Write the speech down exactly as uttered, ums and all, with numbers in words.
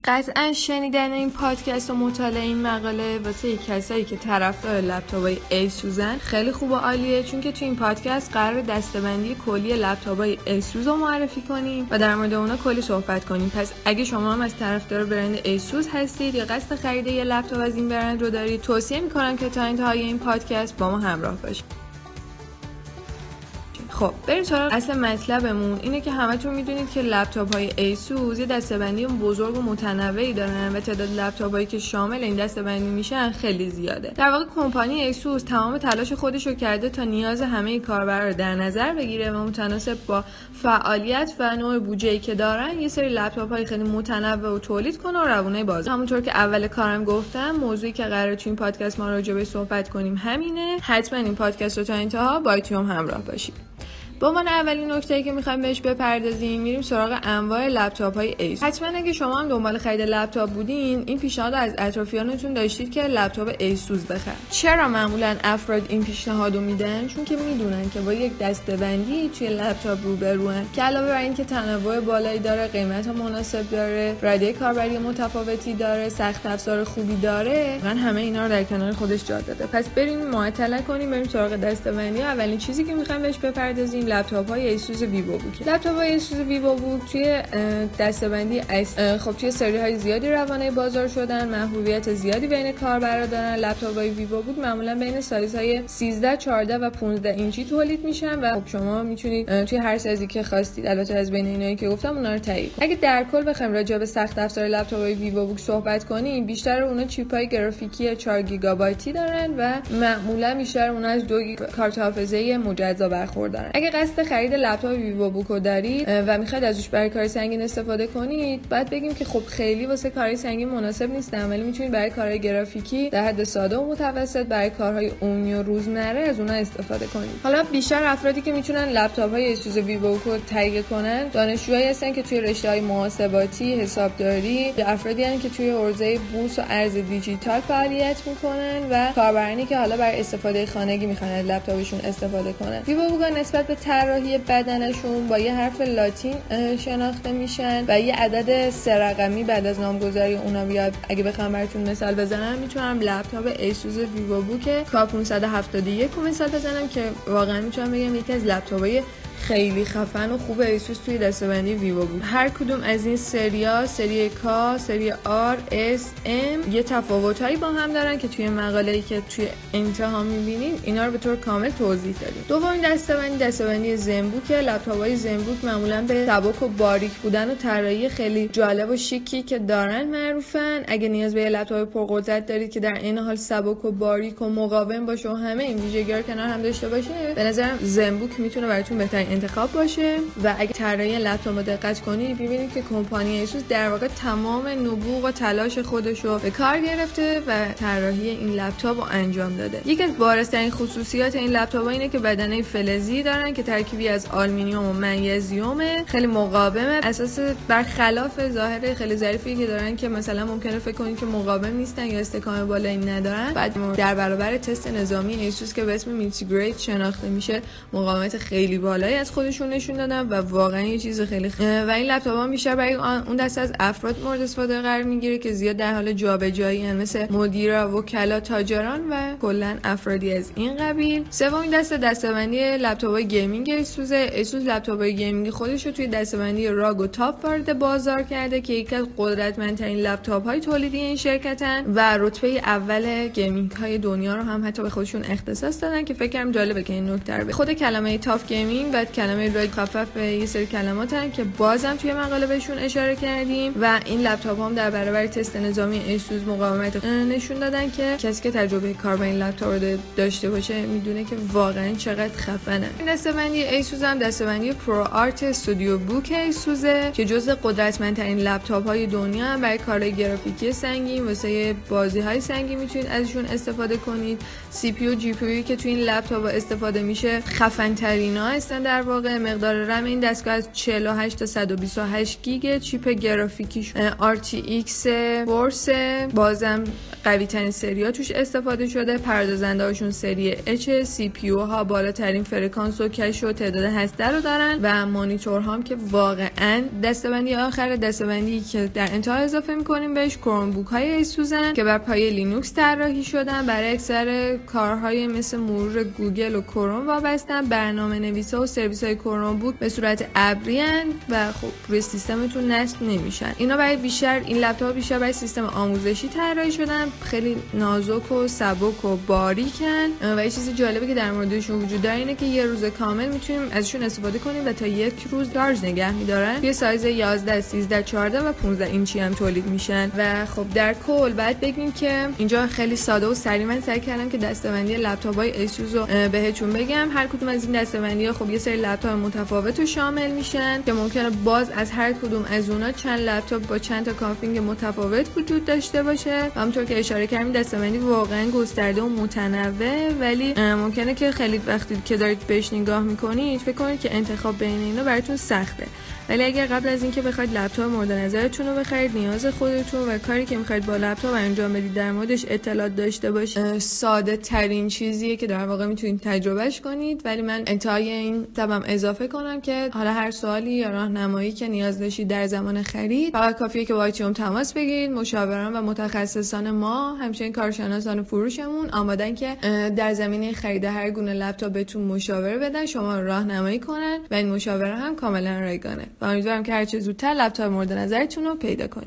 قطعا شنیدن این پادکست و مطالعه این مقاله واسه کسایی که طرفدار لپتاپ‌های ایسوزن خیلی خوب و عالیه، چون که تو این پادکست قرار دسته‌بندی کلی لپتاپ‌های ایسوس رو معرفی کنیم و در مورد اونها کلی صحبت کنیم. پس اگه شما هم از طرفدار برند ایسوس هستید یا قصد خرید یه لپتاپ از این برند رو دارید، توصیه می‌کنم که تا انتهای این پادکست با ما همراه باشید. خب بریم سراغ اصل مطلبمون. اینه که همتون میدونید که لپتاپ های ایسوس یه دسته‌بندی بزرگ و متنوعی دارن و تعداد لپتاپ هایی که شامل این دسته‌بندی میشن خیلی زیاده. در واقع کمپانی ایسوس تمام تلاش خودش رو کرده تا نیاز همه کاربرا رو در نظر بگیره و متناسب با فعالیت و نوع بودجه‌ای که دارن یه سری لپتاپ های خیلی متنوع و تولید کنه و روونه بازار. همونطور که اول کارم گفتم، موضوعی که قراره تو این پادکست ما راجع بهش صحبت کنیم همینه. حتما این پادکست رو تا انتها با ایتیوم همراه باشید. با عنوان اولین نکته‌ای که می‌خوایم بهش بپردازیم، میریم سراغ انواع لپتاپ‌های ایسوس. حتما اگه شما هم دنبال خرید لپتاپ بودین، این پیشنهاد از اطرافیانتون داشتید که لپتاپ ایسوس بخرید. چرا معمولاً افراد این پیشنهادو میدن؟ چون که میدونن که با یک دسته‌بندی توی لپتاپ روبروان که علاوه بر اینکه تنوع بالایی داره، قیمت مناسب داره، رده کاربری متفاوتی داره، سخت افزار خوبی داره، من همه اینا رو در کنار خودش جا داده. پس بریم معطل کنیم، بریم سراغ دسته‌بندی. اولین چیزی که می‌خوایم بهش بپردازیم لپتاپ‌های ایسوس ویوو بوک. لپتاپ‌های ایسوس ویوو بوک توی دسته‌بندی خب توی سری‌های زیادی روانه بازار شدن، محبوبیت زیادی بین کاربرا دارن. لپتاپ‌های ویوو بوک معمولاً بین سایزهای سیزده، چهارده و پانزده اینچی تولید میشن و خب شما میتونید توی هر سایزی که خواستید، البته از بین اینایی که گفتم اونا رو تایید کنید. اگه در کل بخوایم راجع به سخت افزار لپتاپ‌های ویوو بوک صحبت کنیم، بیشتر اونها چیپ‌های گرافیکی چهار گیگابایتی دارن و معمولاً بیشتر اونها از دو کارت حافظه مجزا برخوردارن. اگه قصد خرید لپتاپ ویوو بوک رو دارید و میخواید ازش برای کار سنگین استفاده کنید، بعد بگیم که خب خیلی واسه کارهای سنگین مناسب نیستن، ولی میتونید برای کارهای گرافیکی در حد ساده و متوسط، برای کارهای عمومی و روزمره از اونها استفاده کنید. حالا بیشتر افرادی که میتونن لپتاپ‌های ایسوس ویوو بوک رو تهیه کنن، دانشجوهایی هستن که توی رشته‌های محاسباتی، حسابداری، یا افرادی هستن که توی حوزه بورس و ارز دیجیتال فعالیت میکنن و کاربرانی که حالا برای استفاده خانگی میخوان از لپتاپشون استفاده کنن. ویوو بوک نسبت به طراحی بدنشون با یه حرف لاتین شناخته میشن و یه عدد سه رقمی بعد از نامگذاری اونا بیاد. اگه بخوام براتون مثال بزنم، میتونم لپتاپ ایسوس ویوو بوک کا پانصد و هفتاد و یک مثال بزنم که واقعا میتونم بگم یکی از لپتاپ‌های خیلی خفن و خوب ایسوس توی دسته‌بندی ویوو بود. هر کدوم از این سریا، سری کا، سری آر، اس، ام، یه تفاوتایی با هم دارن که توی مقاله‌ای که توی انتها می‌بینیم اینا رو به طور کامل توضیح دادیم. دومین دسته‌بندی دسته‌بندی زنبوک. لپتاپ‌های زنبوک معمولاً به سبک و باریک بودن و طراحی خیلی جالب و شیکی که دارن معروفن. اگه نیاز به یه لپتاپ پرقدرت دارید که در این حال سبک و باریک و مقاوم باشه و همه این ویژگی‌ها کنار هم داشته باشه، به نظرم زنبوک میتونه براتون بهترین انتخاب باشه. و اگه طراحی لپتاپ رو دقت کنید، ببینید که کمپانی ایسوس در واقع تمام نبوغ و تلاش خودش رو به کار گرفته و طراحی این لپتاپ رو انجام داده. یکی از بارزترین خصوصیات این لپتاپ اینه که بدنه فلزی دارن که ترکیبی از آلومینیوم و منیزیومه، خیلی مقاومه، اساس برخلاف ظاهر خیلی ظریفی که دارن که مثلا ممکنه فکر کنید که مقاوم نیستن یا استحکام بالایی ندارن. بعد در برابر تست نظامی ایسوس که به اسم مینتیگریت شناخته میشه، مقاومت خیلی بالایی از خودشون نشون دادن و واقعا یه چیز خیلی خیلی و این لپتاپ‌ها بیشتر برای اون دسته از افراد مورد استفاده قرار میگیره که زیاد در حال جابجایی ان، مثل مدیرا، وکلا، تاجران و کلا افرادی از این قبیل. سومین دسته دسته‌بندی لپتاپ‌های گیمینگ ایسوس. ایسوس لپتاپ‌های گیمینگ خودش رو توی دسته‌بندی راگ و تاپ وارد بازار کرده که یکی از قدرتمندترین لپتاپ‌های تولیدی این شرکتن و رتبه اول گیمینگ‌های دنیا رو هم حتی به خودشون اختصاص دادن که فکر کنم جالبه که این نکته رو خود کلمه تاپ گیمینگ بعد کلمه راگ خفف یه سری کلماتن که بازم توی مقاله بهشون اشاره کردیم و این لپتاپ هم در برابر تست نظامی ایسوس مقاومت نشون دادن که کسی که تجربه کار با این لپتاپ رو داشته باشه میدونه که واقعا چقدر خفنه. این دسته‌بندی ایسوس هم دسته‌بندی پرو آرت استودیو بوک ایسوس که جزو قدرتمندترین لپتاپ‌های دنیا هم برای کارهای گرافیکی سنگین واسه بازی‌های سنگین میتونید ازشون استفاده کنید. سی پی یو جی پی یو که توی این لپتاپ استفاده میشه خفن ترینا هستن. در واقع مقدار رم این دستگاه از چهل و هشت تا صد و بیست و هشت گیگ، چیپ گرافیکیش آر تی ایکس فورس، بازم قوی ترین سری ها توش استفاده شده. پردازنده هاشون سری اچ، سی پی یو ها بالاترین فرکانس و کش و تعداد هسته رو دارن و مانیتور هم که واقعا دسته‌بندی آخر دسته‌بندی که در انتها اضافه می‌کنیم بهش کروم بوک های ایسوسن که بر پایه لینوکس طراحی شدن. برای اکثر کارهای مثل مرور گوگل و کروم وابستن. برنامه‌نویسا و سرویس‌های کروم بوک به صورت ابری و خب روی سیستمتون نصب نمیشن. اینا برای بیشتر این لپتاپ بیشتر برای سیستم آموزشی طراحی شدن. خیلی نازک و سبک و باریکن و یه چیز جالبی که در موردشون وجود داره اینه که یه روز کامل میتونیم ازشون استفاده کنیم و تا یک روز شارژ نگه می‌دارن. یه سایز یازده، سیزده، چهارده و پانزده اینچی هم تولید میشن و خب در کل بعد بگیم که اینجا خیلی ساده و سریع من سعی کردم که دسته‌بندی لپتاپ‌های ایسوس رو بهتون بگم. هر کدوم از این دسته‌بندی‌ها خب یه سری لپتاپ متفاوت رو شامل میشن که ممکنه باز از هر کدوم از اونها چند لپتاپ با چند تا کانفیگ متفاوت وجود داشته باشه. همونطور که اشاره کردیم دسته‌بندی واقعا گسترده و متنوع، ولی ممکنه که خیلی وقتی که دارید بهش نگاه میکنید فکر کنید که انتخاب بین اینا براتون سخته. ولی اگر قبل از اینکه بخواید لپتاپ مورد نظرتون رو بخرید، نیاز خودتون و کاری که میخواید با لپتاپ انجام بدید در موردش اطلاعات داشته باشید، ساده ترین چیزیه که در واقع میتونید تجربهش کنید. ولی من انتهای این تبم اضافه کنم که حالا هر سوالی یا راهنمایی که نیاز داشتید در زمان خرید فقط کافیه که با آیتیوم تماس بگیرید. مشاوران و متخصصان ما همچنین کارشناسان فروشمون آمادن که در زمینه خرید هر گونه لپتاپ بهتون مشاوره بدن، شما رو راهنمایی کنن و این مشاوره هم کاملا رایگانه. امیدوارم که هر چه زودتر لپتاپ مورد نظرتون رو پیدا کنید.